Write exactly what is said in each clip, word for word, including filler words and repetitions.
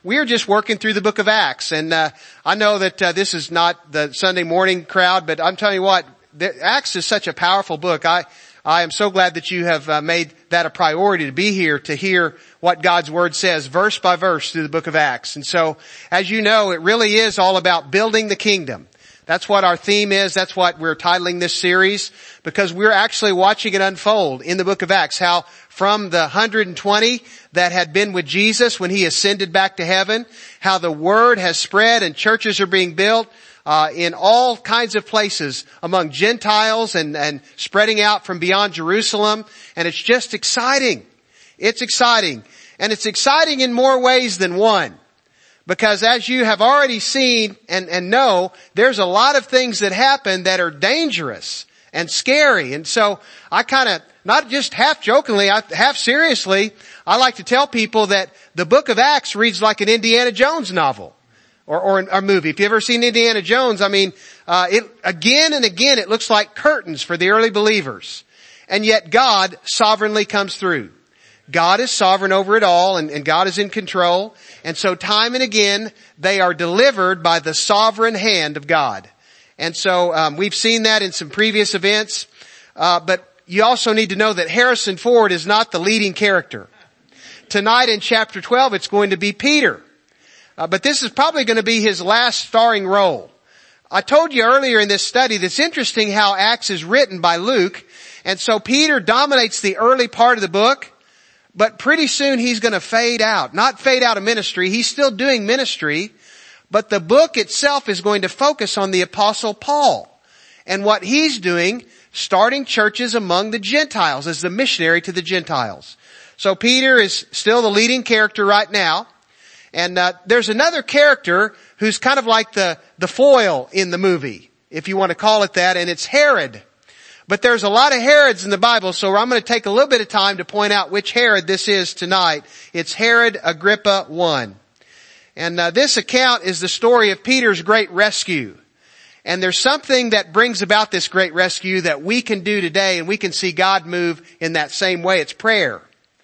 we are just working through the book of Acts. And uh, I know that uh, this is not the Sunday morning crowd, but I'm telling you what, the, Acts is such a powerful book. I I am so glad that you have uh, made that a priority to be here to hear what God's Word says verse by verse through the book of Acts. And so, as you know, it really is all about building the kingdom. That's what our theme is. That's what we're titling this series, because we're actually watching it unfold in the book of Acts, how from the one hundred twenty that had been with Jesus when he ascended back to heaven, how the Word has spread and churches are being built Uh, in all kinds of places among Gentiles and, and spreading out from beyond Jerusalem. And it's just exciting. It's exciting. And it's exciting in more ways than one. Because as you have already seen and, and know, there's a lot of things that happen that are dangerous and scary. And so I kind of, not just half jokingly, I, half seriously, I like to tell people that the book of Acts reads like an Indiana Jones novel. Or, or a movie. If you've ever seen Indiana Jones, I mean, uh, it, again and again, it looks like curtains for the early believers. And yet God sovereignly comes through. God is sovereign over it all, and, and God is in control. And so time and again, they are delivered by the sovereign hand of God. And so, um, we've seen that in some previous events. Uh, but you also need to know that Harrison Ford is not the leading character. Tonight in chapter twelve, it's going to be Peter. Uh, but this is probably going to be his last starring role. I told you earlier in this study that it's interesting how Acts is written by Luke. And so Peter dominates the early part of the book, but pretty soon he's going to fade out. Not fade out of ministry. He's still doing ministry, but the book itself is going to focus on the Apostle Paul and what he's doing, starting churches among the Gentiles as the missionary to the Gentiles. So Peter is still the leading character right now. And uh, there's another character who's kind of like the, the foil in the movie, if you want to call it that, and it's Herod. But there's a lot of Herods in the Bible, so I'm going to take a little bit of time to point out which Herod this is tonight. It's Herod Agrippa the First. And uh, this account is the story of Peter's great rescue. And there's something that brings about this great rescue that we can do today, and we can see God move in that same way. It's prayer.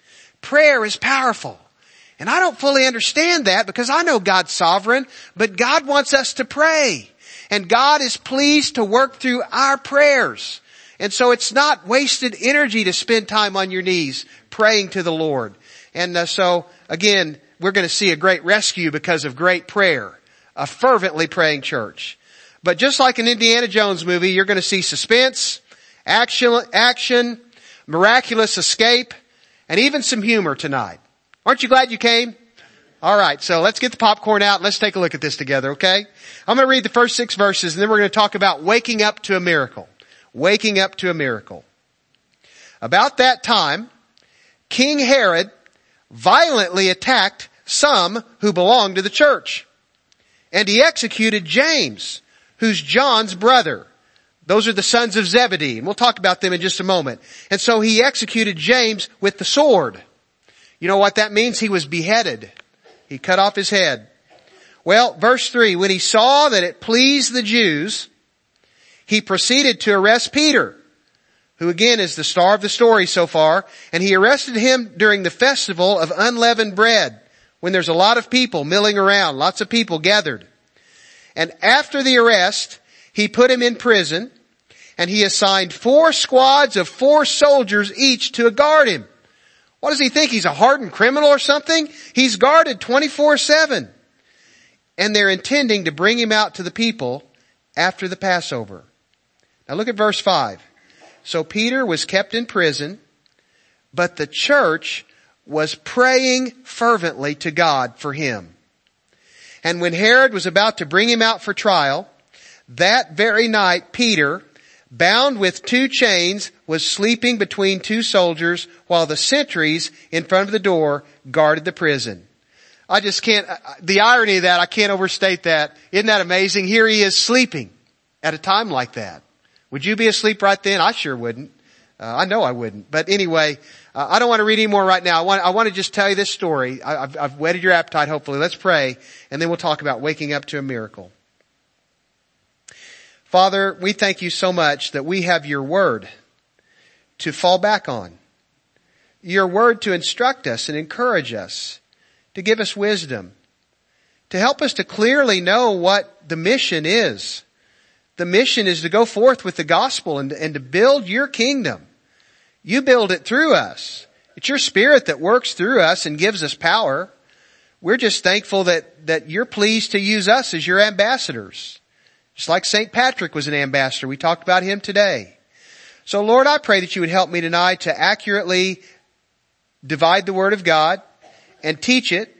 Prayer is powerful. And I don't fully understand that because I know God's sovereign, but God wants us to pray. And God is pleased to work through our prayers. And so it's not wasted energy to spend time on your knees praying to the Lord. And uh, so, again, we're going to see a great rescue because of great prayer. A fervently praying church. But just like an Indiana Jones movie, you're going to see suspense, action, action, miraculous escape, and even some humor tonight. Aren't you glad you came? All right, so let's get the popcorn out. Let's take a look at this together, okay? I'm going to read the first six verses, and then we're going to talk about waking up to a miracle. Waking up to a miracle. About that time, King Herod violently attacked some who belonged to the church. And he executed James, who's John's brother. Those are the sons of Zebedee, and we'll talk about them in just a moment. And so he executed James with the sword. You know what that means? He was beheaded. He cut off his head. Well, verse three, when he saw that it pleased the Jews, he proceeded to arrest Peter, who again is the star of the story so far, and he arrested him during the festival of unleavened bread, when there's a lot of people milling around, lots of people gathered. And after the arrest, he put him in prison, and he assigned four squads of four soldiers each to guard him. What does he think? He's a hardened criminal or something? He's guarded twenty-four seven. And they're intending to bring him out to the people after the Passover. Now look at verse five. So Peter was kept in prison, but the church was praying fervently to God for him. And when Herod was about to bring him out for trial, that very night Peter, bound with two chains, was sleeping between two soldiers while the sentries in front of the door guarded the prison. I just can't, the irony of that, I can't overstate that. Isn't that amazing? Here he is sleeping at a time like that. Would you be asleep right then? I sure wouldn't. Uh, I know I wouldn't. But anyway, uh, I don't want to read any more right now. I want, I want to just tell you this story. I, I've, I've whetted your appetite, hopefully. Let's pray, and then we'll talk about waking up to a miracle. Father, we thank you so much that we have your word to fall back on. Your word to instruct us and encourage us, to give us wisdom, to help us to clearly know what the mission is. The mission is to go forth with the gospel and, and to build your kingdom. You build it through us. It's your Spirit that works through us and gives us power. We're just thankful that, that you're pleased to use us as your ambassadors. Just like Saint Patrick was an ambassador. We talked about him today. So Lord, I pray that you would help me tonight to accurately divide the Word of God and teach it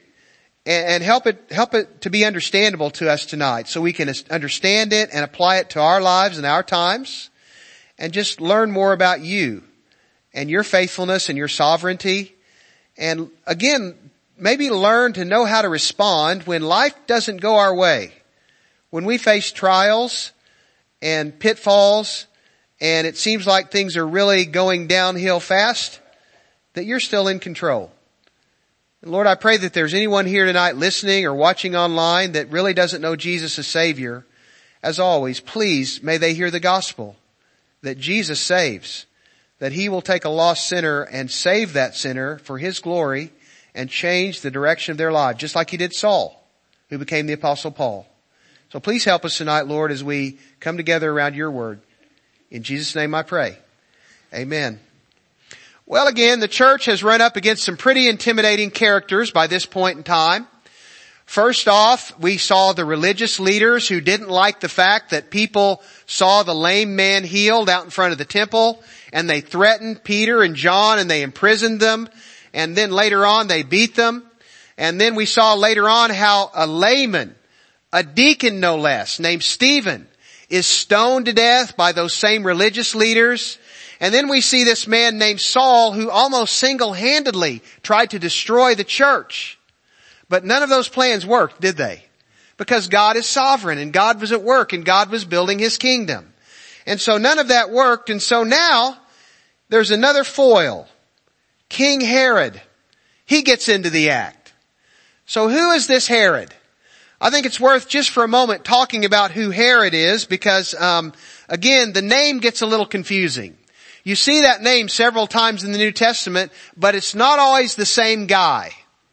and help it, help it to be understandable to us tonight so we can understand it and apply it to our lives and our times and just learn more about you and your faithfulness and your sovereignty. And again, maybe learn to know how to respond when life doesn't go our way. When we face trials and pitfalls and it seems like things are really going downhill fast, that you're still in control. And Lord, I pray that there's anyone here tonight listening or watching online that really doesn't know Jesus as Savior. As always, please may they hear the gospel that Jesus saves, that He will take a lost sinner and save that sinner for His glory and change the direction of their life, just like He did Saul, who became the Apostle Paul. So please help us tonight, Lord, as we come together around your word. In Jesus' name I pray. Amen. Well, again, the church has run up against some pretty intimidating characters by this point in time. First off, we saw the religious leaders who didn't like the fact that people saw the lame man healed out in front of the temple, and they threatened Peter and John and they imprisoned them, and then later on they beat them. And then we saw later on how a layman, a deacon no less, named Stephen, is stoned to death by those same religious leaders. And then we see this man named Saul who almost single-handedly tried to destroy the church. But none of those plans worked, did they? Because God is sovereign and God was at work and God was building His kingdom. And so none of that worked. And so now there's another foil. King Herod. He gets into the act. So who is this Herod? I think it's worth just for a moment talking about who Herod is because, um, again, the name gets a little confusing. You see that name several times in the New Testament, but it's not always the same guy.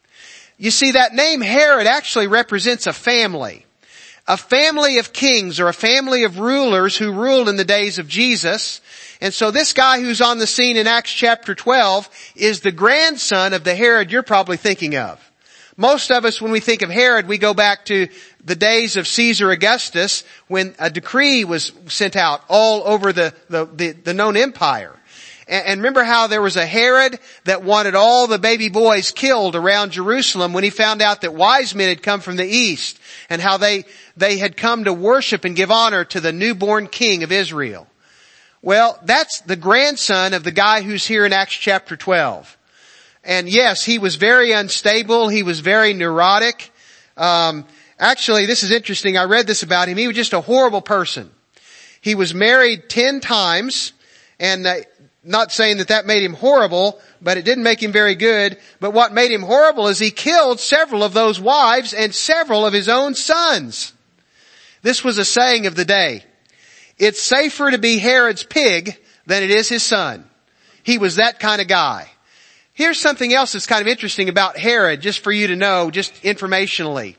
You see, that name Herod actually represents a family. A family of kings or a family of rulers who ruled in the days of Jesus. And so this guy who's on the scene in Acts chapter twelve is the grandson of the Herod you're probably thinking of. Most of us, when we think of Herod, we go back to the days of Caesar Augustus when a decree was sent out all over the, the, the, the known empire. And, and remember how there was a Herod that wanted all the baby boys killed around Jerusalem when he found out that wise men had come from the east and how they, they had come to worship and give honor to the newborn king of Israel. Well, that's the grandson of the guy who's here in Acts chapter twelve. And yes, he was very unstable. He was very neurotic. Um, actually, this is interesting. I read this about him. He was just a horrible person. He was married ten times, and uh, not saying that that made him horrible, but it didn't make him very good. But what made him horrible is he killed several of those wives and several of his own sons. This was a saying of the day. It's safer to be Herod's pig than it is his son. He was that kind of guy. Here's something else that's kind of interesting about Herod, just for you to know, just informationally.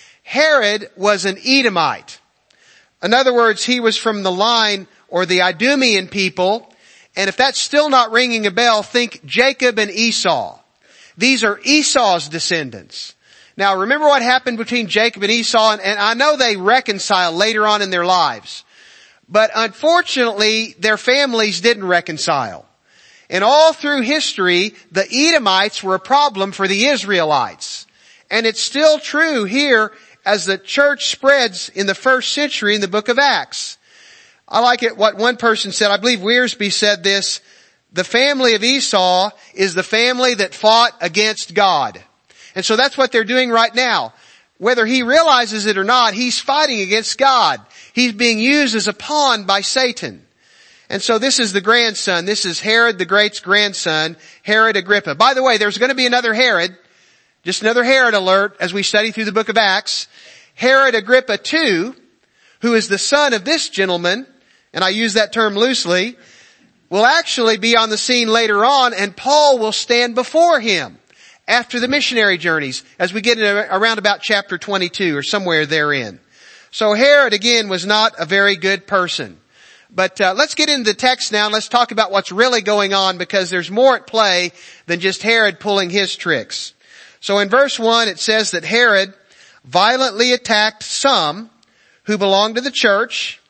Herod was an Edomite. In other words, he was from the line or the Idumean people. And if that's still not ringing a bell, think Jacob and Esau. These are Esau's descendants. Now remember what happened between Jacob and Esau, and, and I know they reconciled later on in their lives. But unfortunately, their families didn't reconcile. And all through history, the Edomites were a problem for the Israelites. And it's still true here as the church spreads in the first century in the book of Acts. I like it what one person said. I believe Wearsby said this. The family of Esau is the family that fought against God. And so that's what they're doing right now. Whether he realizes it or not, he's fighting against God. He's being used as a pawn by Satan. And so this is the grandson. This is Herod the Great's grandson, Herod Agrippa. By the way, there's going to be another Herod. Just another Herod alert as we study through the book of Acts. Herod Agrippa the Second, who is the son of this gentleman, and I use that term loosely, will actually be on the scene later on, and Paul will stand before him after the missionary journeys as we get in around about chapter twenty-two or somewhere therein. So Herod again was not a very good person. But uh, let's get into the text now and let's talk about what's really going on, because there's more at play than just Herod pulling his tricks. So in verse one it says that Herod violently attacked some who belonged to the church,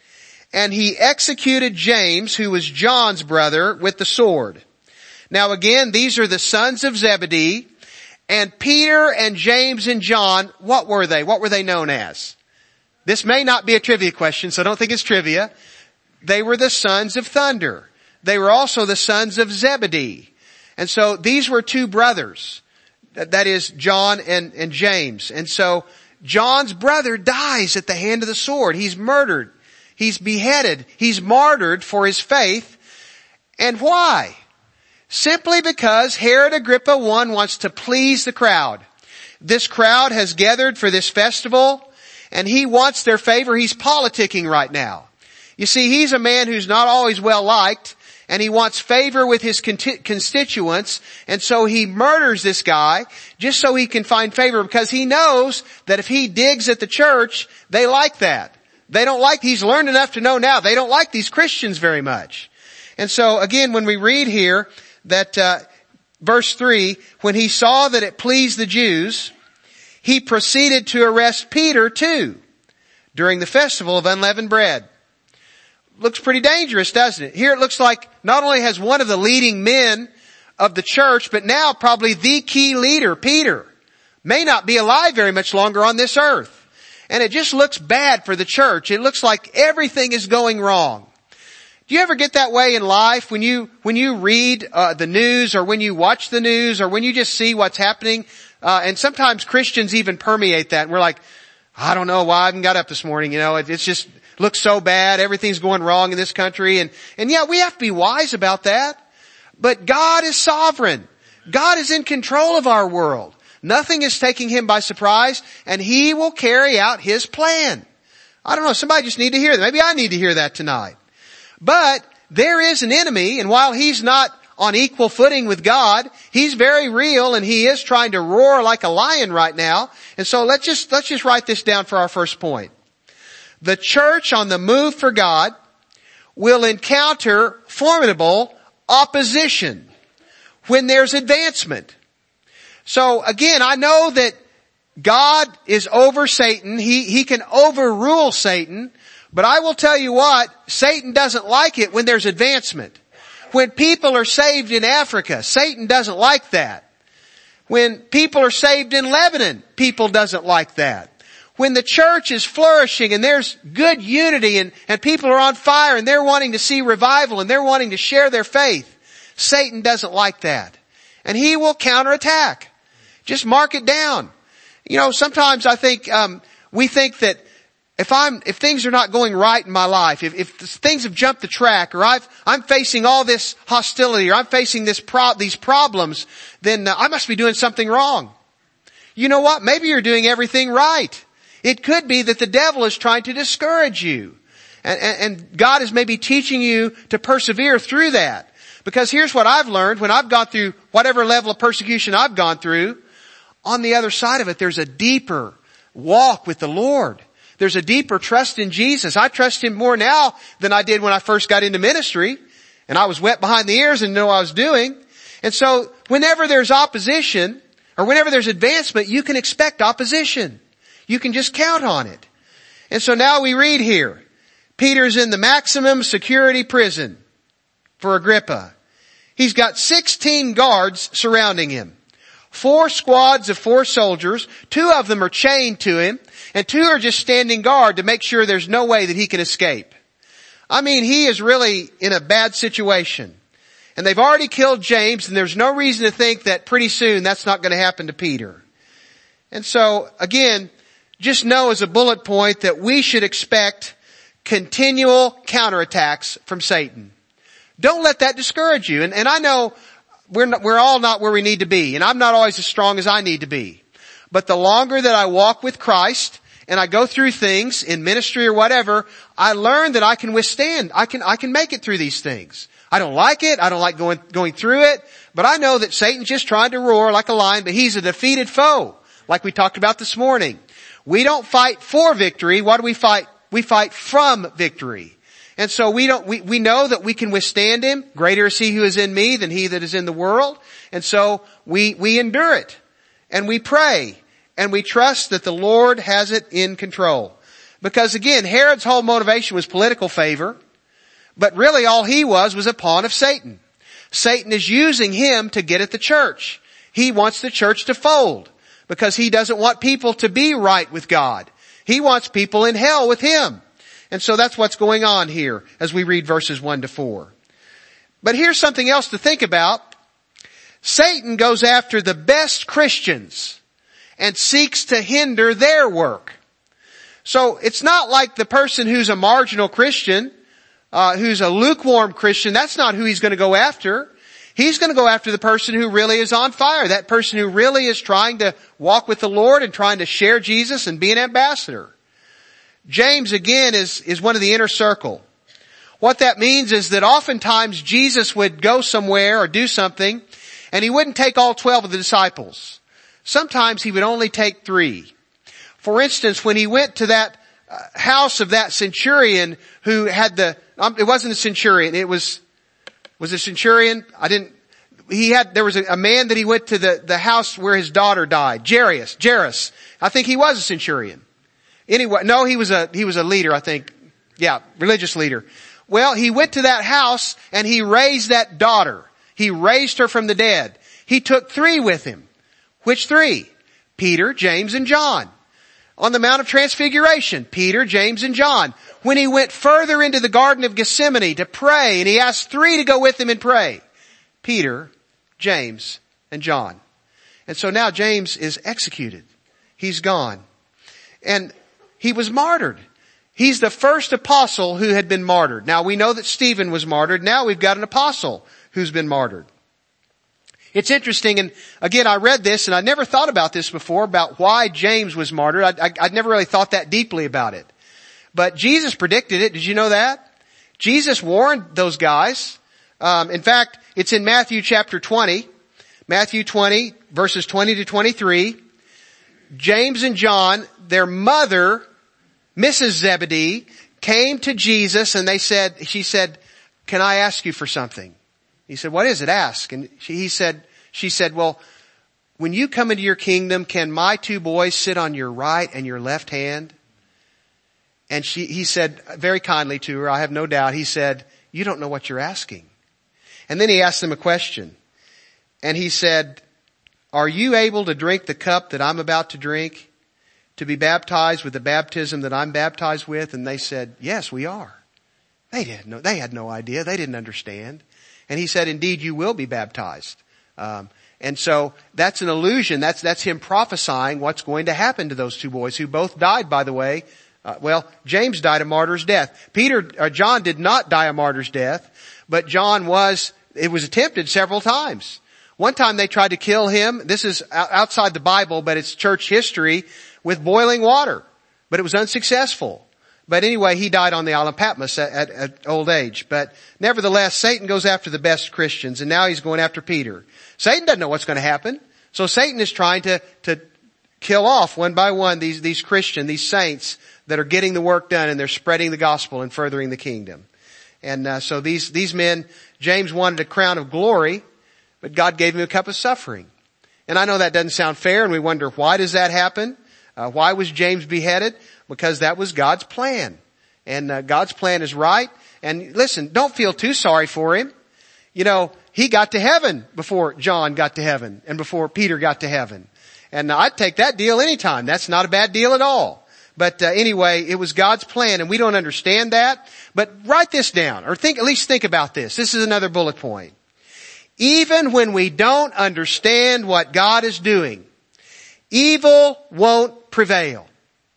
and he executed James, who was John's brother, with the sword. Now again, these are the sons of Zebedee, and Peter and James and John, what were they? What were they known as? This may not be a trivia question, so don't think it's trivia. They were the sons of thunder. They were also the sons of Zebedee. And so these were two brothers. That is John and, and James. And so John's brother dies at the hand of the sword. He's murdered. He's beheaded. He's martyred for his faith. And why? Simply because Herod Agrippa the First wants to please the crowd. This crowd has gathered for this festival, and he wants their favor. He's politicking right now. You see, he's a man who's not always well liked, and he wants favor with his constituents, and so he murders this guy just so he can find favor, because he knows that if he digs at the church, they like that. They don't like, he's learned enough to know now, they don't like these Christians very much. And so again, when we read here that uh, verse three, when he saw that it pleased the Jews, he proceeded to arrest Peter too during the festival of unleavened bread. Looks pretty dangerous, doesn't it? Here it looks like not only has one of the leading men of the church, but now probably the key leader, Peter, may not be alive very much longer on this earth. And it just looks bad for the church. It looks like everything is going wrong. Do you ever get that way in life when you, when you read uh, the news, or when you watch the news, or when you just see what's happening? Uh, and sometimes Christians even permeate that. And we're like, I don't know why I haven't got up this morning. You know, it, it's just looks so bad. Everything's going wrong in this country. And, and yeah, we have to be wise about that. But God is sovereign. God is in control of our world. Nothing is taking him by surprise, and he will carry out his plan. I don't know, somebody just need to hear that. Maybe I need to hear that tonight. But there is an enemy, and while he's not on equal footing with God, he's very real, and he is trying to roar like a lion right now. And so let's just, let's just write this down for our first point. The church on the move for God will encounter formidable opposition when there's advancement. So again, I know that God is over Satan. He, he can overrule Satan. But I will tell you what, Satan doesn't like it when there's advancement. When people are saved in Africa, Satan doesn't like that. When people are saved in Lebanon, people doesn't like that. When the church is flourishing and there's good unity and, and people are on fire and they're wanting to see revival and they're wanting to share their faith, Satan doesn't like that. And he will counterattack. Just mark it down. You know, sometimes I think, um, we think that if I'm, if things are not going right in my life, if, if things have jumped the track, or I've, I'm facing all this hostility, or I'm facing this pro, these problems, then uh, I must be doing something wrong. You know what? Maybe you're doing everything right. It could be that the devil is trying to discourage you. And, and, and God is maybe teaching you to persevere through that. Because here's what I've learned when I've gone through whatever level of persecution I've gone through. On the other side of it, there's a deeper walk with the Lord. There's a deeper trust in Jesus. I trust him more now than I did when I first got into ministry. And I was wet behind the ears and knew what I was doing. And so whenever there's opposition, or whenever there's advancement, you can expect opposition. You can just count on it. And so now we read here, Peter's in the maximum security prison for Agrippa. He's got sixteen guards surrounding him. Four squads of four soldiers. Two of them are chained to him, and two are just standing guard to make sure there's no way that he can escape. I mean, he is really in a bad situation. And they've already killed James, and there's no reason to think that pretty soon that's not going to happen to Peter. And so, again, just know as a bullet point that we should expect continual counterattacks from Satan. Don't let that discourage you. And, and I know we're not, we're all not where we need to be, and I'm not always as strong as I need to be. But the longer that I walk with Christ and I go through things in ministry or whatever, I learn that I can withstand. I can, I can make it through these things. I don't like it. I don't like going, going through it. But I know that Satan's just trying to roar like a lion, but he's a defeated foe, like we talked about this morning. We don't fight for victory. What do we fight? We fight from victory. And so we don't, we, we know that we can withstand him. Greater is he who is in me than he that is in the world. And so we, we endure it. And we pray. And we trust that the Lord has it in control. Because again, Herod's whole motivation was political favor. But really all he was was a pawn of Satan. Satan is using him to get at the church. He wants the church to fold. Because he doesn't want people to be right with God. He wants people in hell with him. And so that's what's going on here as we read verses one to four. But here's something else to think about. Satan goes after the best Christians and seeks to hinder their work. So it's not like the person who's a marginal Christian, uh, who's a lukewarm Christian, that's not who he's going to go after. He's going to go after the person who really is on fire, that person who really is trying to walk with the Lord and trying to share Jesus and be an ambassador. James again is, is one of the inner circle. What that means is that oftentimes Jesus would go somewhere or do something and he wouldn't take all twelve of the disciples. Sometimes he would only take three. For instance, when he went to that uh, house of that centurion who had the, um, it wasn't a centurion, it was, was a centurion? I didn't, he had, there was a, a man that he went to the, the house where his daughter died. Jairus, Jairus. I think he was a centurion. Anyway, no, he was a, he was a leader, I think. Yeah, religious leader. Well, he went to that house and he raised that daughter. He raised her from the dead. He took three with him. Which three? Peter, James, and John. On the Mount of Transfiguration, Peter, James, and John. When he went further into the Garden of Gethsemane to pray, and he asked three to go with him and pray. Peter, James, and John. And so now James is executed. He's gone. And he was martyred. He's the first apostle who had been martyred. Now we know that Stephen was martyred. Now we've got an apostle who's been martyred. It's interesting, and again, I read this, and I never thought about this before, about why James was martyred. I, I, I'd never really thought that deeply about it. But Jesus predicted it. Did you know that? Jesus warned those guys. Um, in fact, it's in Matthew chapter twenty. Matthew twenty, verses twenty to twenty-three. James and John, their mother, Missus Zebedee, came to Jesus and they said, she said, "Can I ask you for something?" He said, "What is it? Ask." And she, he said, she said, "Well, when you come into your kingdom, can my two boys sit on your right and your left hand?" And she, he said very kindly to her, I have no doubt, he said, "You don't know what you're asking." And then he asked them a question. And he said, "Are you able to drink the cup that I'm about to drink? To be baptized with the baptism that I'm baptized with?" And they said, "Yes, we are." They didn't know, they had no idea. They didn't understand. And he said, "Indeed, you will be baptized." Um, and so that's an illusion. That's, that's him prophesying what's going to happen to those two boys who both died, by the way. Uh, well, James died a martyr's death. Peter, uh, John did not die a martyr's death, but John was, it was attempted several times. One time they tried to kill him. This is outside the Bible, but it's church history, with boiling water. But it was unsuccessful. But anyway, he died on the island of Patmos at, at, at old age. But nevertheless, Satan goes after the best Christians, and now he's going after Peter. Satan doesn't know what's going to happen. So Satan is trying to, to kill off one by one these, these Christians, these saints that are getting the work done, and they're spreading the gospel and furthering the kingdom. And uh, so these, these men, James wanted a crown of glory, but God gave him a cup of suffering. And I know that doesn't sound fair, and we wonder, why does that happen? Uh, why was James beheaded? Because that was God's plan. And uh, God's plan is right. And listen, don't feel too sorry for him. You know, he got to heaven before John got to heaven and before Peter got to heaven. And I'd take that deal anytime. That's not a bad deal at all. But uh, anyway, it was God's plan, and we don't understand that. But write this down, or think, at least think about this. This is another bullet point. Even when we don't understand what God is doing, evil won't prevail.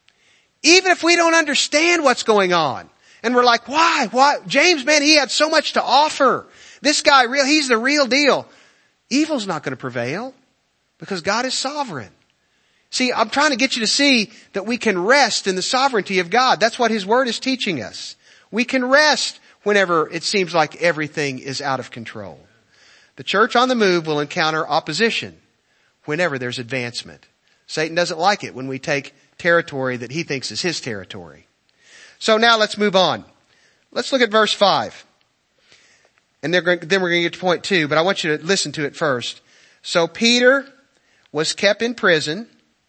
Even if we don't understand what's going on. And we're like, why? Why? James, man, he had so much to offer. This guy, real, he's the real deal. Evil's not going to prevail because God is sovereign. See, I'm trying to get you to see that we can rest in the sovereignty of God. That's what His Word is teaching us. We can rest whenever it seems like everything is out of control. The church on the move will encounter opposition whenever there's advancement. Satan doesn't like it when we take territory that he thinks is his territory. So now let's move on. Let's look at verse five. And then we're going to get to point two, but I want you to listen to it first. So Peter was kept in prison,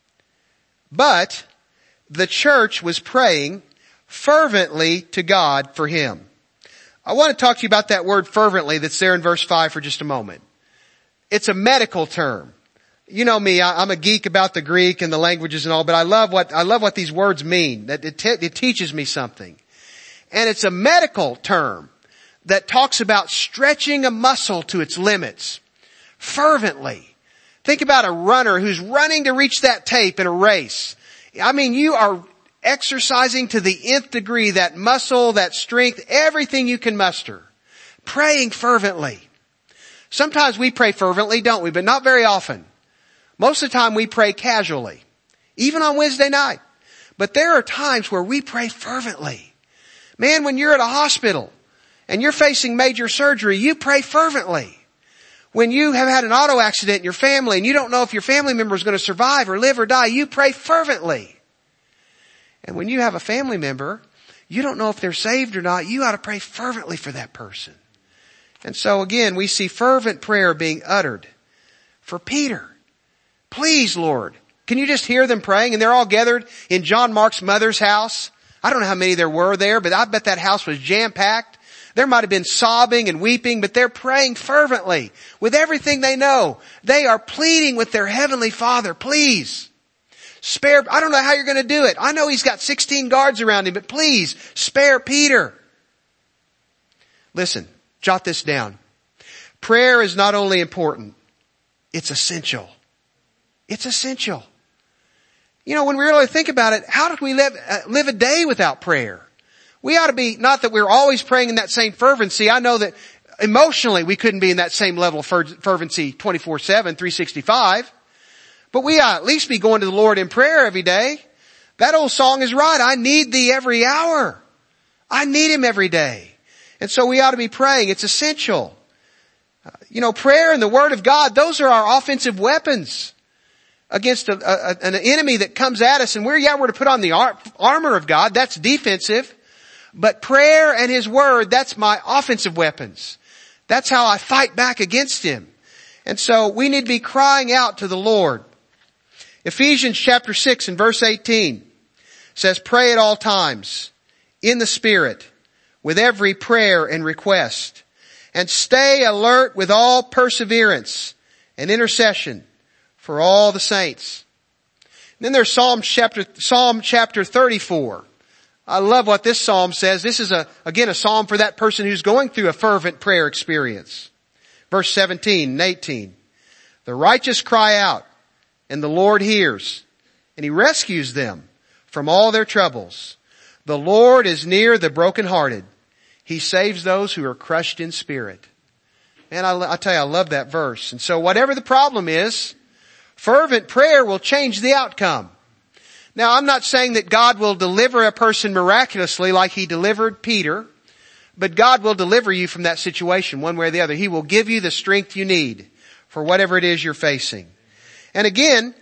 but the church was praying fervently to God for him. I want to talk to you about that word fervently that's there in verse five for just a moment. It's a medical term. You know me, I, I'm a geek about the Greek and the languages and all, but I love what, I love what these words mean. That it, te- it teaches me something. And it's a medical term that talks about stretching a muscle to its limits. Fervently. Think about a runner who's running to reach that tape in a race. I mean, you are exercising to the nth degree that muscle, that strength, everything you can muster. Praying fervently. Sometimes we pray fervently, don't we? But not very often. Most of the time we pray casually. Even on Wednesday night. But there are times where we pray fervently. Man, when you're at a hospital and you're facing major surgery, you pray fervently. When you have had an auto accident in your family and you don't know if your family member is going to survive or live or die, you pray fervently. And when you have a family member, you don't know if they're saved or not, you ought to pray fervently for that person. And so again, we see fervent prayer being uttered for Peter. Please, Lord. Can you just hear them praying? And they're all gathered in John Mark's mother's house. I don't know how many there were there, but I bet that house was jam-packed. There might have been sobbing and weeping, but they're praying fervently with everything they know. They are pleading with their heavenly Father, please. Spare, I don't know how you're going to do it. I know he's got sixteen guards around him, but please spare Peter. Listen, jot this down. Prayer is not only important, it's essential. It's essential. You know, when we really think about it, how did we live, uh, live a day without prayer? We ought to be, not that we're always praying in that same fervency. I know that emotionally we couldn't be in that same level of fervency twenty-four seven, three sixty-five. But we ought at least be going to the Lord in prayer every day. That old song is right. I need thee every hour. I need him every day. And so we ought to be praying. It's essential. Uh, you know, prayer and the Word of God, those are our offensive weapons against a, a, an enemy that comes at us. And we're, yeah, we're to put on the ar- armor of God. That's defensive. But prayer and His Word, that's my offensive weapons. That's how I fight back against him. And so we need to be crying out to the Lord. Ephesians chapter six and verse eighteen says, pray at all times in the Spirit with every prayer and request, and stay alert with all perseverance and intercession for all the saints. And then there's Psalm chapter, Psalm chapter thirty-four. I love what this psalm says. This is a, again, a psalm for that person who's going through a fervent prayer experience. Verse seventeen and eighteen. The righteous cry out, and the Lord hears, and He rescues them from all their troubles. The Lord is near the brokenhearted. He saves those who are crushed in spirit. And I, I tell you, I love that verse. And so whatever the problem is, fervent prayer will change the outcome. Now, I'm not saying that God will deliver a person miraculously like He delivered Peter, but God will deliver you from that situation one way or the other. He will give you the strength you need for whatever it is you're facing. And again,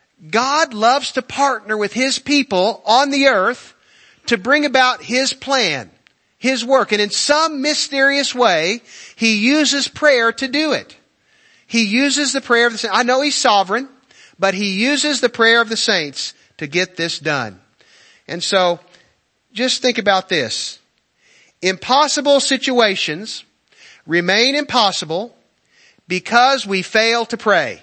God loves to partner with His people on the earth to bring about His plan, His work. And in some mysterious way, He uses prayer to do it. He uses the prayer of the saints. I know He's sovereign, but He uses the prayer of the saints to get this done. And so, just think about this. Impossible situations remain impossible because we fail to pray.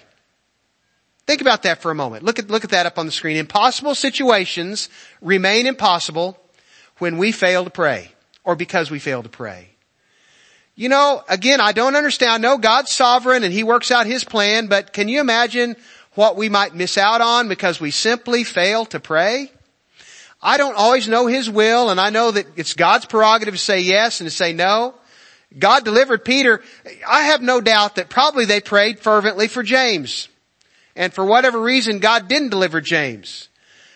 Think about that for a moment. Look at, look at that up on the screen. Impossible situations remain impossible when we fail to pray, or because we fail to pray. You know, again, I don't understand. I know God's sovereign and He works out His plan, but can you imagine what we might miss out on because we simply fail to pray? I don't always know His will, and I know that it's God's prerogative to say yes and to say no. God delivered Peter. I have no doubt that probably they prayed fervently for James. And for whatever reason, God didn't deliver James.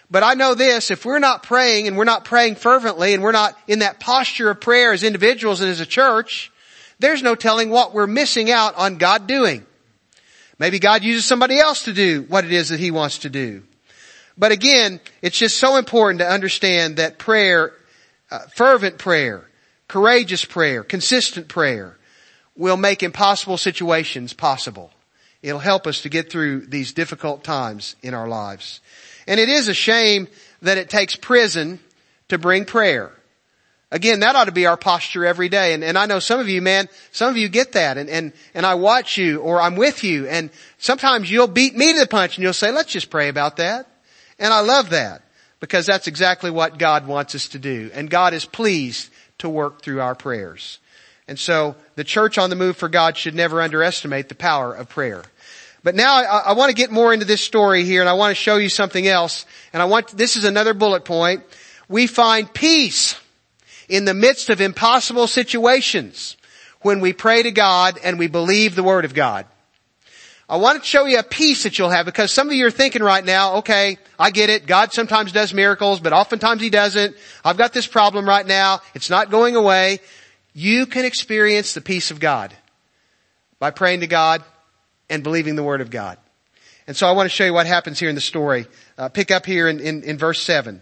But I know this, if we're not praying and we're not praying fervently and we're not in that posture of prayer as individuals and as a church, there's no telling what we're missing out on God doing. Maybe God uses somebody else to do what it is that He wants to do. But again, it's just so important to understand that prayer, uh, fervent prayer, courageous prayer, consistent prayer will make impossible situations possible. It'll help us to get through these difficult times in our lives. And it is a shame that it takes prison to bring prayer. Again, that ought to be our posture every day. And, and I know some of you, man, some of you get that. And, and, and I watch you or I'm with you. And sometimes you'll beat me to the punch and you'll say, let's just pray about that. And I love that because that's exactly what God wants us to do. And God is pleased to work through our prayers. And so the church on the move for God should never underestimate the power of prayer. But now I, I want to get more into this story here and I want to show you something else. And I want, this is another bullet point. We find peace in the midst of impossible situations when we pray to God and we believe the Word of God. I want to show you a peace that you'll have because some of you are thinking right now, okay, I get it. God sometimes does miracles, but oftentimes He doesn't. I've got this problem right now. It's not going away. You can experience the peace of God by praying to God and believing the Word of God. And so I want to show you what happens here in the story. Uh, pick up here in, in, in verse seven.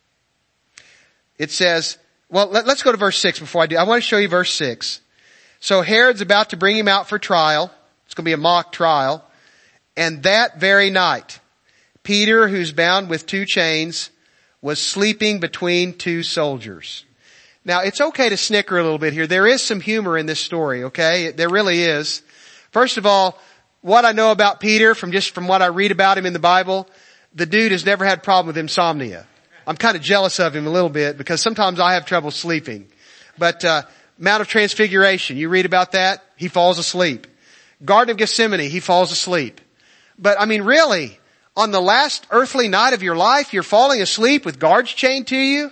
It says, well, let, let's go to verse six before I do. I want to show you verse six. So Herod's about to bring him out for trial. It's going to be a mock trial. And that very night, Peter, who's bound with two chains, was sleeping between two soldiers. Now, it's okay to snicker a little bit here. There is some humor in this story, okay? There really is. First of all, what I know about Peter from just from what I read about him in the Bible, the dude has never had a problem with insomnia. I'm kind of jealous of him a little bit because sometimes I have trouble sleeping. But uh Mount of Transfiguration, you read about that, he falls asleep. Garden of Gethsemane, he falls asleep. But I mean really, on the last earthly night of your life, you're falling asleep with guards chained to you?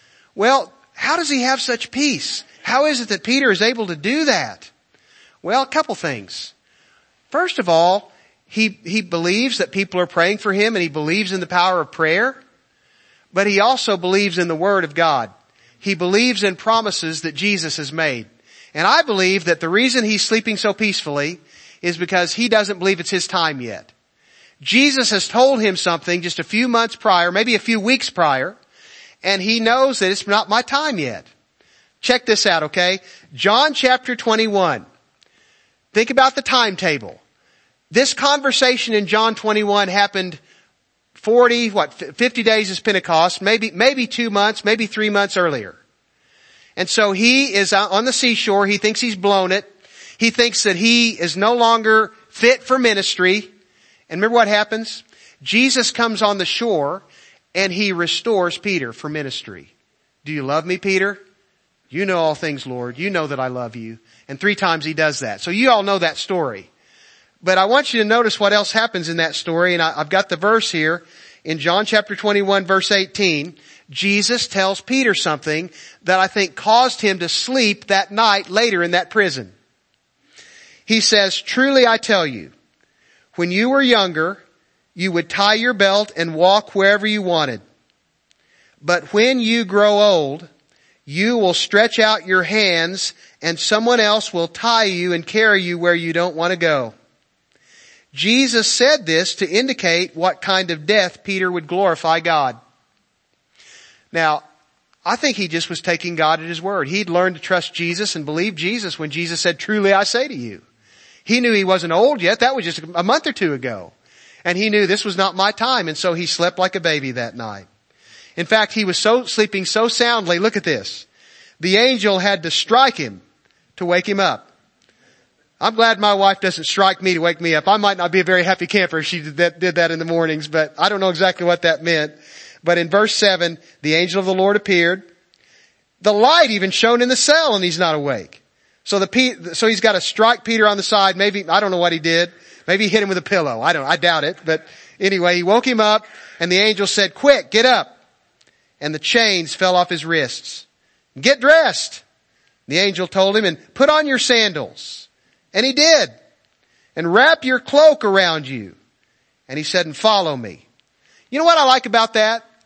Well, how does he have such peace? How is it that Peter is able to do that? Well, a couple things. First of all, he, he believes that people are praying for him and he believes in the power of prayer. But he also believes in the Word of God. He believes in promises that Jesus has made. And I believe that the reason he's sleeping so peacefully is because he doesn't believe it's his time yet. Jesus has told him something just a few months prior, maybe a few weeks prior, and he knows that it's not my time yet. Check this out, okay? John chapter twenty-one. Think about the timetable. This conversation in John twenty-one happened forty, what, fifty days is Pentecost, maybe, maybe two months, maybe three months earlier. And so he is on the seashore. He thinks he's blown it. He thinks that he is no longer fit for ministry. And remember what happens? Jesus comes on the shore and he restores Peter for ministry. Do you love me, Peter? You know all things, Lord. You know that I love you. And three times he does that. So you all know that story. But I want you to notice what else happens in that story. And I, I've got the verse here in John chapter twenty-one verse eighteen. Jesus tells Peter something that I think caused him to sleep that night later in that prison. He says, truly I tell you, when you were younger, you would tie your belt and walk wherever you wanted. But when you grow old, you will stretch out your hands and someone else will tie you and carry you where you don't want to go. Jesus said this to indicate what kind of death Peter would glorify God. Now, I think he just was taking God at his word. He'd learned to trust Jesus and believe Jesus when Jesus said, truly I say to you. He knew he wasn't old yet. That was just a month or two ago. And he knew this was not my time. And so he slept like a baby that night. In fact, he was so sleeping so soundly. Look at this. The angel had to strike him to wake him up. I'm glad my wife doesn't strike me to wake me up. I might not be a very happy camper if she did that, did that in the mornings, but I don't know exactly what that meant. But in verse seven, the angel of the Lord appeared. The light even shone in the cell and he's not awake. So the, so he's got to strike Peter on the side. Maybe, I don't know what he did. Maybe he hit him with a pillow. I don't, I doubt it. But anyway, he woke him up and the angel said, quick, get up. And the chains fell off his wrists. Get dressed. The angel told him, and put on your sandals. And he did. And wrap your cloak around you. And he said, and follow me. You know what I like about that?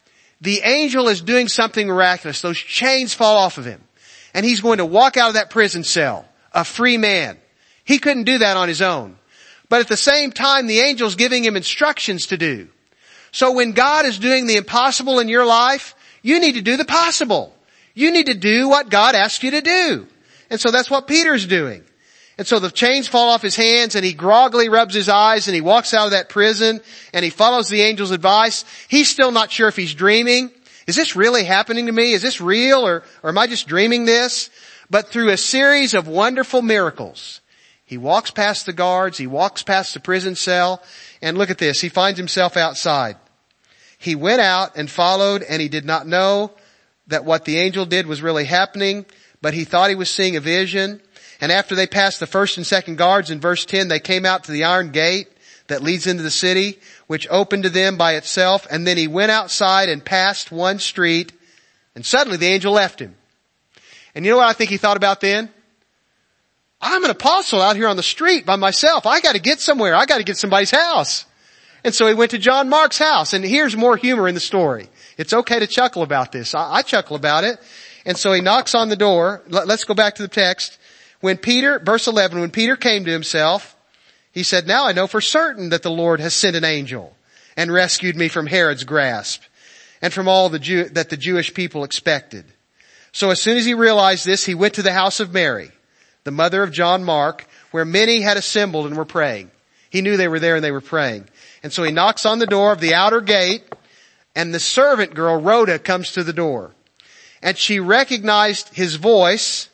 the angel is doing something miraculous. Those chains fall off of him. And he's going to walk out of that prison cell, a free man. He couldn't do that on his own. But at the same time, the angel's giving him instructions to do. So when God is doing the impossible in your life, you need to do the possible. You need to do what God asks you to do. And so that's what Peter's doing. And so the chains fall off his hands and he groggily rubs his eyes and he walks out of that prison and he follows the angel's advice. He's still not sure if he's dreaming. Is this really happening to me? Is this real or, or am I just dreaming this? But through a series of wonderful miracles, he walks past the guards, he walks past the prison cell, and look at this, he finds himself outside. He went out and followed, and he did not know that what the angel did was really happening, but he thought he was seeing a vision. And after they passed the first and second guards in verse ten, they came out to the iron gate that leads into the city, which opened to them by itself. And then he went outside and passed one street, and suddenly the angel left him. And you know what I think he thought about then? I'm an apostle out here on the street by myself. I got to get somewhere. I got to get somebody's house. And so he went to John Mark's house. And here's more humor in the story. It's okay to chuckle about this. I, I chuckle about it. And so he knocks on the door. Let, let's go back to the text. When Peter, verse eleven, when Peter came to himself, he said, now I know for certain that the Lord has sent an angel and rescued me from Herod's grasp and from all the Jew, that the Jewish people expected. So as soon as he realized this, he went to the house of Mary, the mother of John Mark, where many had assembled and were praying. He knew they were there and they were praying. And so he knocks on the door of the outer gate, and the servant girl, Rhoda, comes to the door. And she recognized his voice,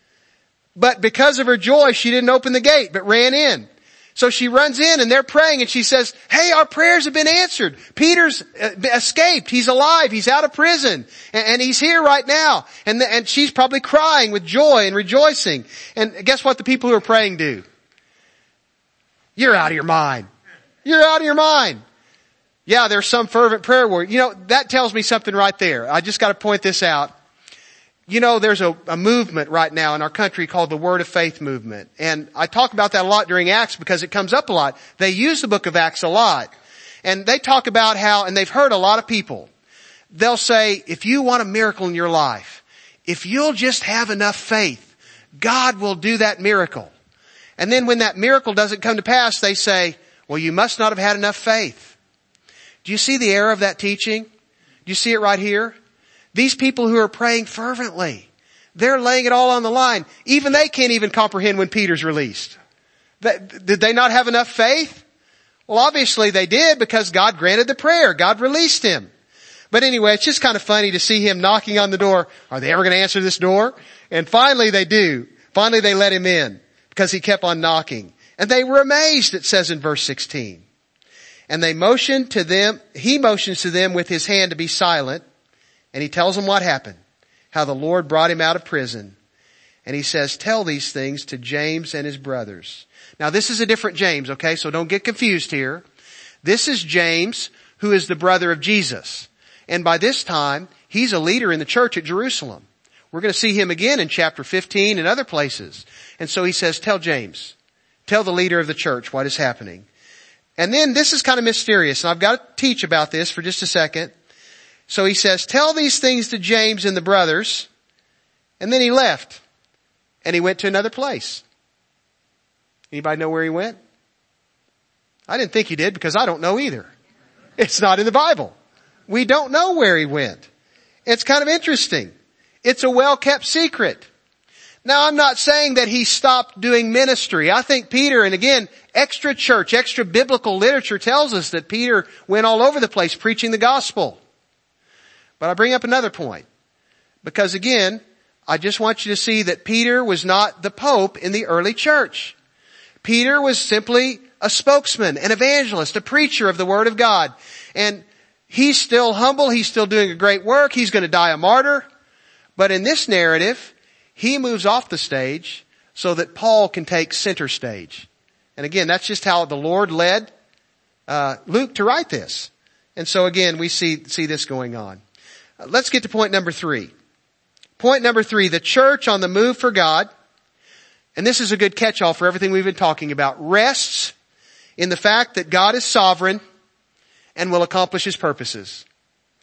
but because of her joy, she didn't open the gate, but ran in. So she runs in and they're praying and she says, hey, our prayers have been answered. Peter's escaped. He's alive. He's out of prison and, and he's here right now. And, the, and she's probably crying with joy and rejoicing. And guess what the people who are praying do? You're out of your mind. You're out of your mind. Yeah, there's some fervent prayer word. You know, that tells me something right there. I just got to point this out. You know, there's a, a movement right now in our country called the Word of Faith movement. And I talk about that a lot during Acts because it comes up a lot. They use the book of Acts a lot. And they talk about how, and they've heard a lot of people, they'll say, if you want a miracle in your life, if you'll just have enough faith, God will do that miracle. And then when that miracle doesn't come to pass, they say, well, you must not have had enough faith. Do you see the error of that teaching? Do you see it right here? These people who are praying fervently, they're laying it all on the line. Even they can't even comprehend when Peter's released. Did they not have enough faith? Well, obviously they did because God granted the prayer. God released him. But anyway, it's just kind of funny to see him knocking on the door. Are they ever going to answer this door? And finally they do. Finally they let him in because he kept on knocking. And they were amazed, it says in verse sixteen. And they motioned to them, he motions to them with his hand to be silent. And he tells them what happened, how the Lord brought him out of prison. And he says, tell these things to James and his brothers. Now this is a different James, okay? So don't get confused here. This is James, who is the brother of Jesus. And by this time, he's a leader in the church at Jerusalem. We're going to see him again in chapter fifteen and other places. And so he says, tell James, tell the leader of the church what is happening. And then this is kind of mysterious. And I've got to teach about this for just a second. So he says, tell these things to James and the brothers. And then he left. And he went to another place. Anybody know where he went? I didn't think he did because I don't know either. It's not in the Bible. We don't know where he went. It's kind of interesting. It's a well-kept secret. Now, I'm not saying that he stopped doing ministry. I think Peter, and again, extra church, extra biblical literature tells us that Peter went all over the place preaching the gospel. But I bring up another point. Because again, I just want you to see that Peter was not the Pope in the early church. Peter was simply a spokesman, an evangelist, a preacher of the Word of God. And he's still humble. He's still doing a great work. He's going to die a martyr. But in this narrative, he moves off the stage so that Paul can take center stage. And again, that's just how the Lord led uh, Luke to write this. And so again, we see see this going on. Uh, let's get to point number three. Point number three, the church on the move for God. And this is a good catch-all for everything we've been talking about. Rests in the fact that God is sovereign and will accomplish His purposes.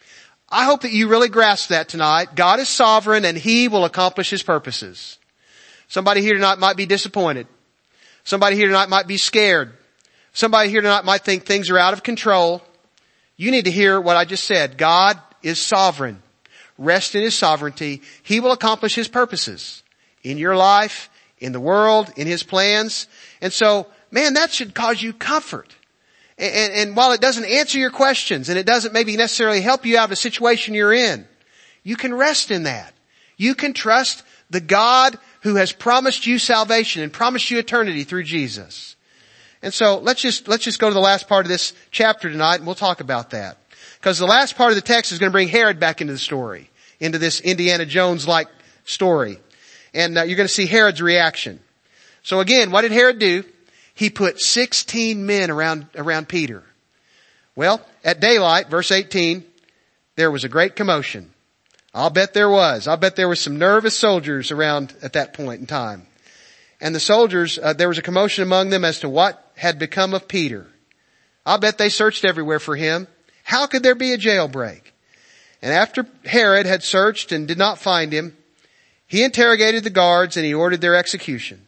I hope that you really grasp that tonight. God is sovereign and He will accomplish His purposes. Somebody here tonight might be disappointed. Somebody here tonight might be scared. Somebody here tonight might think things are out of control. You need to hear what I just said. God is sovereign. Rest in His sovereignty. He will accomplish His purposes in your life, in the world, in His plans. And so, man, that should cause you comfort. And, and, and while it doesn't answer your questions and it doesn't maybe necessarily help you out of a situation you're in, you can rest in that. You can trust the God who has promised you salvation and promised you eternity through Jesus. And so let's just, let's just go to the last part of this chapter tonight and we'll talk about that. Because the last part of the text is going to bring Herod back into the story, into this Indiana Jones-like story. And uh, you're going to see Herod's reaction. So again, what did Herod do? He put sixteen men around, around Peter. Well, at daylight, verse eighteen, there was a great commotion. I'll bet there was. I'll bet there was some nervous soldiers around at that point in time. And the soldiers, uh, there was a commotion among them as to what had become of Peter. I'll bet they searched everywhere for him. How could there be a jailbreak? And after Herod had searched and did not find him, he interrogated the guards and he ordered their execution.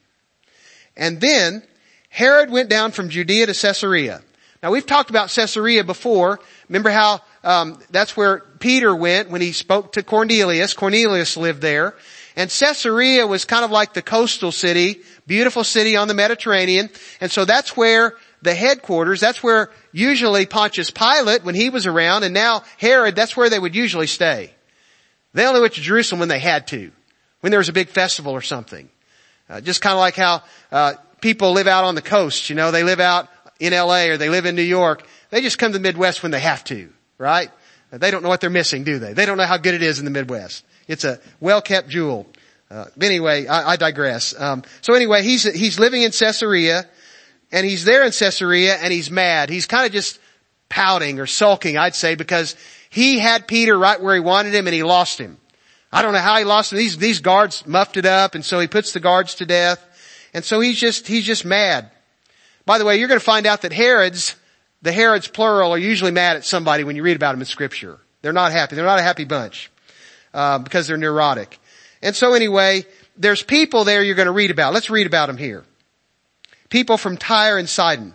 And then Herod went down from Judea to Caesarea. Now we've talked about Caesarea before. Remember how um, that's where Peter went when he spoke to Cornelius. Cornelius lived there. And Caesarea was kind of like the coastal city, beautiful city on the Mediterranean. And so that's where the headquarters, that's where usually Pontius Pilate, when he was around, and now Herod, that's where they would usually stay. They only went to Jerusalem when they had to, when there was a big festival or something. Uh, just kind of like how uh people live out on the coast, you know, they live out in L A or they live in New York. They just come to the Midwest when they have to, right? They don't know what they're missing, do they? They don't know how good it is in the Midwest. It's a well-kept jewel. Uh, anyway, I, I digress. Um, so anyway, he's, he's living in Caesarea and he's there in Caesarea and he's mad. He's kind of just pouting or sulking, I'd say, because he had Peter right where he wanted him and he lost him. I don't know how he lost him. These, these guards muffed it up and so he puts the guards to death. And so he's just, he's just mad. By the way, you're going to find out that Herods, the Herods plural, are usually mad at somebody when you read about them in Scripture. They're not happy. They're not a happy bunch, uh, because they're neurotic. And so anyway, there's people there you're going to read about. Let's read about them here. People from Tyre and Sidon.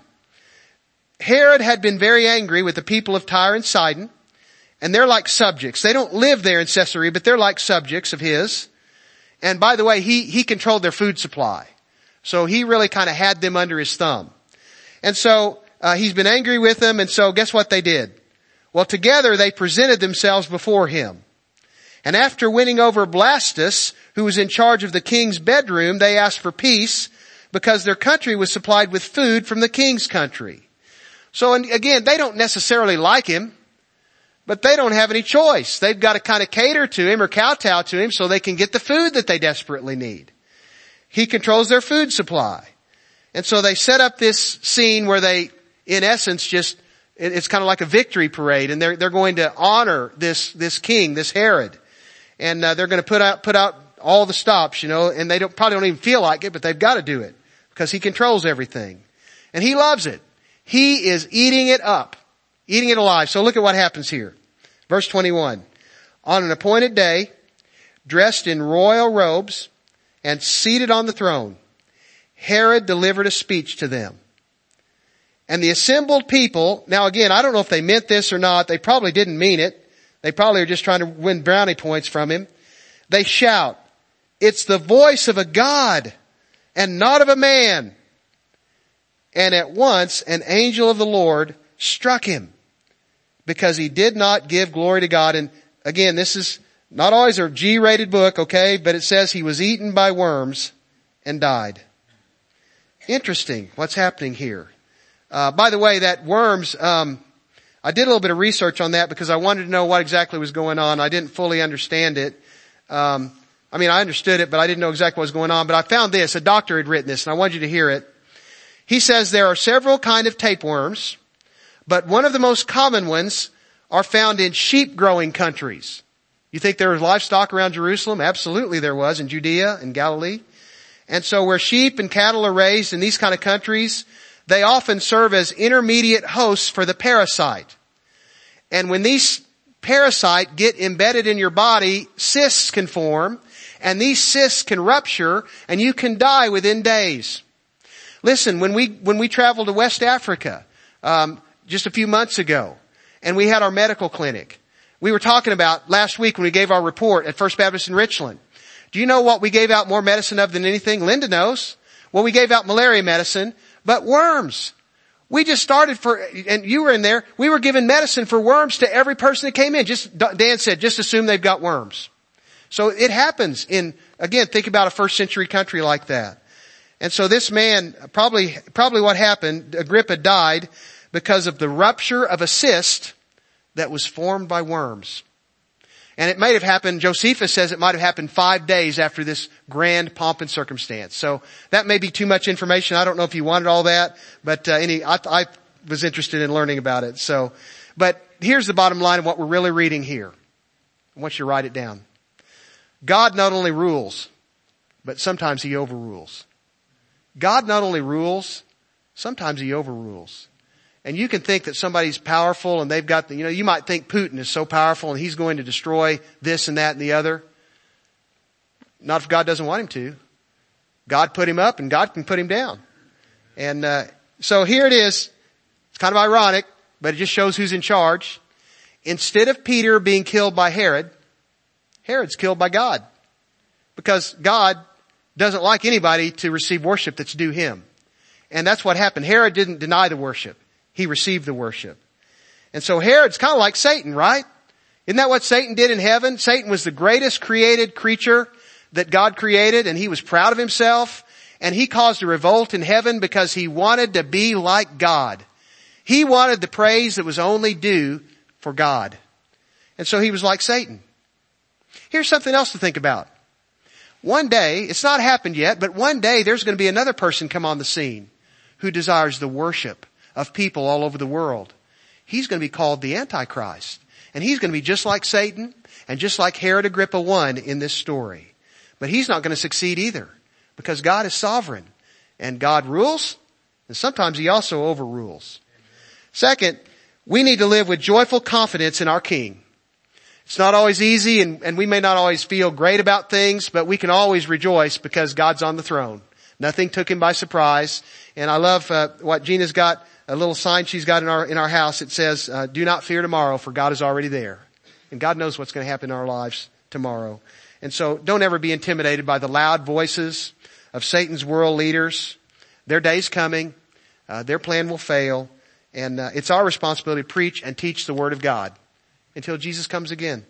Herod had been very angry with the people of Tyre and Sidon, and they're like subjects. They don't live there in Caesarea, but they're like subjects of his. And by the way, he, he controlled their food supply. So he really kind of had them under his thumb. And so uh, he's been angry with them, and so guess what they did? Well, together they presented themselves before him. And after winning over Blastus, who was in charge of the king's bedroom, they asked for peace because their country was supplied with food from the king's country. So and again, they don't necessarily like him, but they don't have any choice. They've got to kind of cater to him or kowtow to him so they can get the food that they desperately need. He controls their food supply. And so they set up this scene where they, in essence, just, it's kind of like a victory parade, and they're, they're going to honor this, this king, this Herod. And uh, they're going to put out, put out all the stops, you know, and they don't, probably don't even feel like it, but they've got to do it because he controls everything. And he loves it. He is eating it up, eating it alive. So look at what happens here. Verse twenty-one. On an appointed day, dressed in royal robes, and seated on the throne, Herod delivered a speech to them. And the assembled people, now again, I don't know if they meant this or not. They probably didn't mean it. They probably are just trying to win brownie points from him. They shout, "It's the voice of a God and not of a man." And at once an angel of the Lord struck him because he did not give glory to God. And again, this is not always a G-rated book, okay, but it says he was eaten by worms and died. Interesting what's happening here. Uh, by the way, that worms, um, I did a little bit of research on that because I wanted to know what exactly was going on. I didn't fully understand it. Um, I mean, I understood it, but I didn't know exactly what was going on. But I found this. A doctor had written this, and I wanted you to hear it. He says there are several kind of tapeworms, but one of the most common ones are found in sheep-growing countries. You think there was livestock around Jerusalem? Absolutely there was, in Judea and Galilee. And so where sheep and cattle are raised in these kind of countries, they often serve as intermediate hosts for the parasite. And when these parasite get embedded in your body, cysts can form, and these cysts can rupture, and you can die within days. Listen, when we, when we traveled to West Africa, um, just a few months ago, and we had our medical clinic, we were talking about last week when we gave our report at First Baptist in Richland. Do you know what we gave out more medicine of than anything? Linda knows. Well, we gave out malaria medicine, but worms. We just started for, and you were in there, we were giving medicine for worms to every person that came in. Just, Dan said, just assume they've got worms. So it happens in, again, think about a first century country like that. And so this man, probably, probably what happened, Agrippa died because of the rupture of a cyst that was formed by worms. And it might have happened, Josephus says it might have happened five days after this grand pomp and circumstance. So that may be too much information. I don't know if you wanted all that, but uh, any, I, I was interested in learning about it. So, but here's the bottom line of what we're really reading here. I want you to write it down. God not only rules, but sometimes He overrules. God not only rules, sometimes He overrules. And you can think that somebody's powerful and they've got the, you know, you might think Putin is so powerful and he's going to destroy this and that and the other. Not if God doesn't want him to. God put him up and God can put him down. And, uh, so here it is. It's kind of ironic, but it just shows who's in charge. Instead of Peter being killed by Herod, Herod's killed by God. Because God doesn't like anybody to receive worship that's due him. And that's what happened. Herod didn't deny the worship. He received the worship. And so Herod's kind of like Satan, right? Isn't that what Satan did in heaven? Satan was the greatest created creature that God created, and he was proud of himself, and he caused a revolt in heaven because he wanted to be like God. He wanted the praise that was only due for God. And so he was like Satan. Here's something else to think about. One day, it's not happened yet, but one day there's going to be another person come on the scene who desires the worship of people all over the world. He's going to be called the Antichrist. And he's going to be just like Satan and just like Herod Agrippa one in this story. But he's not going to succeed either because God is sovereign and God rules, and sometimes He also overrules. Second, we need to live with joyful confidence in our King. It's not always easy, and, and we may not always feel great about things, but we can always rejoice because God's on the throne. Nothing took Him by surprise. And I love uh, what Gina's got, a little sign she's got in our in our house. It says, uh, do not fear tomorrow, for God is already there. And God knows what's going to happen in our lives tomorrow. And so don't ever be intimidated by the loud voices of Satan's world leaders. Their day's coming. Uh, their plan will fail. And uh, it's our responsibility to preach and teach the Word of God until Jesus comes again.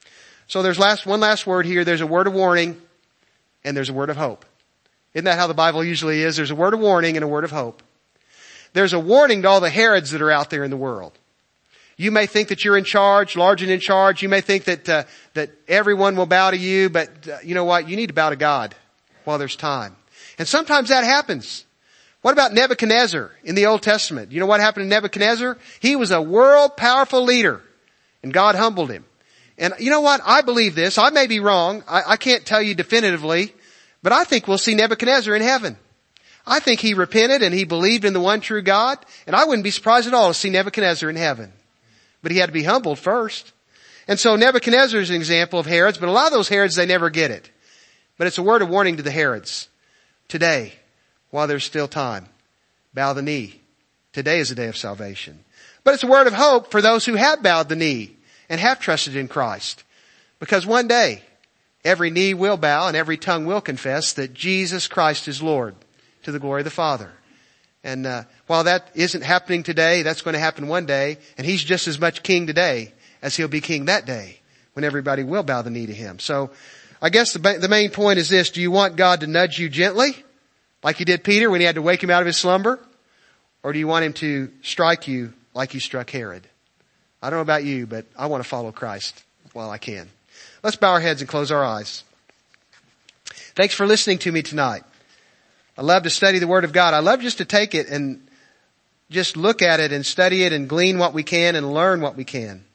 So there's last one last word here. There's a word of warning and there's a word of hope. Isn't that how the Bible usually is? There's a word of warning and a word of hope. There's a warning to all the Herods that are out there in the world. You may think that you're in charge, large and in charge. You may think that uh, that everyone will bow to you, but uh, you know what? You need to bow to God while there's time. And sometimes that happens. What about Nebuchadnezzar in the Old Testament? You know what happened to Nebuchadnezzar? He was a world powerful leader, and God humbled him. And you know what? I believe this. I may be wrong. I, I can't tell you definitively, but I think we'll see Nebuchadnezzar in heaven. I think he repented and he believed in the one true God, and I wouldn't be surprised at all to see Nebuchadnezzar in heaven. But he had to be humbled first. And so Nebuchadnezzar is an example of Herods, but a lot of those Herods, they never get it. But it's a word of warning to the Herods. Today, while there's still time, bow the knee. Today is a day of salvation. But it's a word of hope for those who have bowed the knee and have trusted in Christ. Because one day, every knee will bow and every tongue will confess that Jesus Christ is Lord, to the glory of the Father. And uh, while that isn't happening today, that's going to happen one day. And He's just as much king today as He'll be king that day when everybody will bow the knee to Him. So I guess the, the main point is this. Do you want God to nudge you gently, like He did Peter when He had to wake him out of his slumber? Or do you want Him to strike you like He struck Herod? I don't know about you, but I want to follow Christ while I can. Let's bow our heads and close our eyes. Thanks for listening to me tonight. I love to study the Word of God. I love just to take it and just look at it and study it and glean what we can and learn what we can.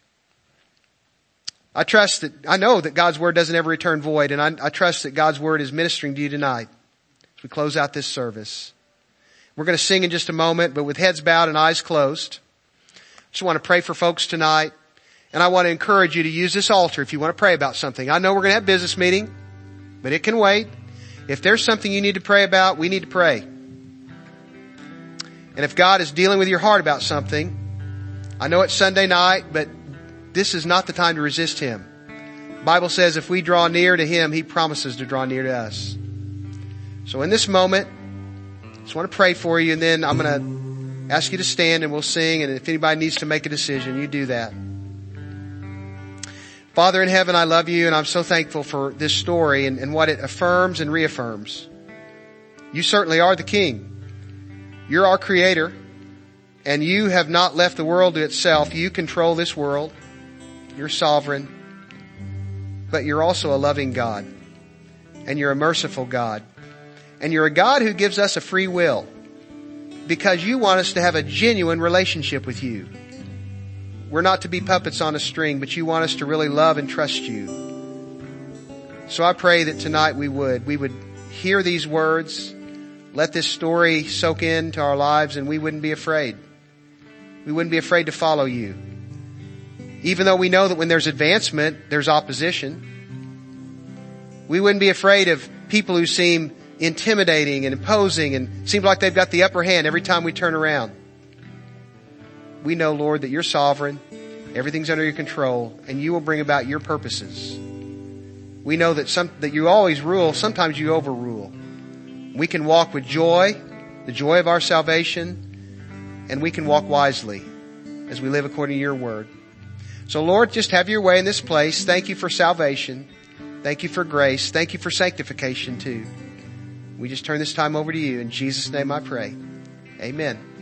I trust that, I know that God's Word doesn't ever return void, and I, I trust that God's Word is ministering to you tonight as we close out this service. We're going to sing in just a moment, but with heads bowed and eyes closed. I just want to pray for folks tonight. And I want to encourage you to use this altar if you want to pray about something. I know we're going to have a business meeting, but it can wait. If there's something you need to pray about, we need to pray. And if God is dealing with your heart about something, I know it's Sunday night, but this is not the time to resist Him. The Bible says if we draw near to Him, He promises to draw near to us. So in this moment, I just want to pray for you, and then I'm going to ask you to stand and we'll sing, and if anybody needs to make a decision, you do that. Father in heaven, I love you, and I'm so thankful for this story and, and what it affirms and reaffirms. You certainly are the King. You're our Creator, and you have not left the world to itself. You control this world. You're sovereign, but you're also a loving God, and you're a merciful God, and you're a God who gives us a free will because you want us to have a genuine relationship with you. We're not to be puppets on a string, but you want us to really love and trust you. So I pray that tonight we would, we would hear these words, let this story soak into our lives, and we wouldn't be afraid. We wouldn't be afraid to follow you. Even though we know that when there's advancement, there's opposition. We wouldn't be afraid of people who seem intimidating and imposing and seem like they've got the upper hand every time we turn around. We know, Lord, that you're sovereign. Everything's under your control, and you will bring about your purposes. We know that some, that you always rule. Sometimes you overrule. We can walk with joy, the joy of our salvation, and we can walk wisely as we live according to your word. So, Lord, just have your way in this place. Thank you for salvation. Thank you for grace. Thank you for sanctification, too. We just turn this time over to you. In Jesus' name I pray. Amen.